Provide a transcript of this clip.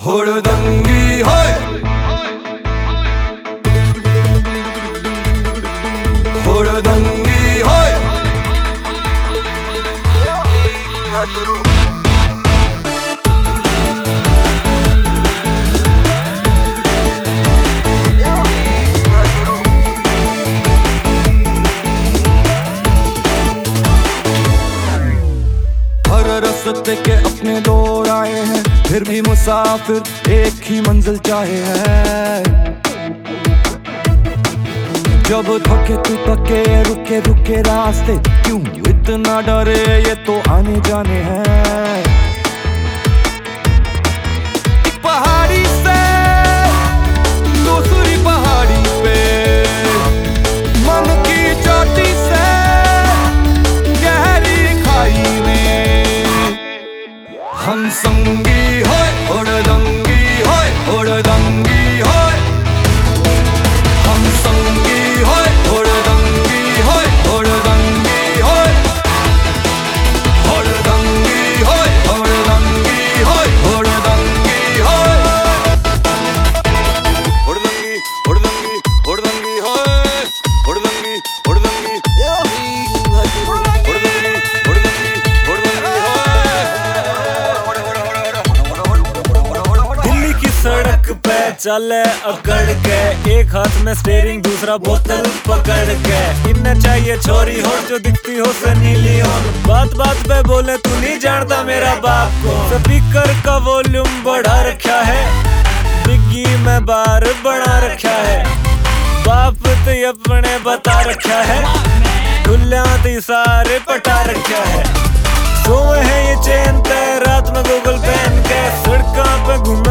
हुड़दंगी होए, हुड़दंगी होए। हर रास्ते के अपने दौर आए हैं, फिर भी मुसाफिर एक ही मंजिल चाहे है। जब थके तू थके, रुके रुके रास्ते, क्यों इतना डरे, ये तो आने जाने हैं। एक पहाड़ी से दूसरी पहाड़ी पे, मन की चोटी से गहरी खाई में, हम संगी होए, हुड़दंगी होए, हुड़दंगी होए। हम संगी होए, हुड़दंगी होए, हुड़दंगी होए। हुड़दंगी होए, हुड़दंगी होए, हुड़दंगी होए। हुड़दंगी, हुड़दंगी, हुड़दंगी होए। हुड़दंगी, हुड़दंगी, हुड़दंगी, हुड़दंगी, हुड़दंगी होए। दिल्ली की सड़क पे चले अकड़ के, एक हाथ में स्टीयरिंग दूसरा बोतल पकड़ के। इन्हें चाहिए छोरी हो जो दिखती हो सनी लियोन, बात बात पे बोले तू नहीं जानता मेरा बाप को। स्पीकर का वॉल्यूम बढ़ा रखा है, बिग्गी में बार बढ़ा रखा है। बाप तो अपने बता रखा है, दुल्हा ती सारे पटा रखा है। सोए है ये चैन पे रात में गूगल पहन के, सड़कों पे घूम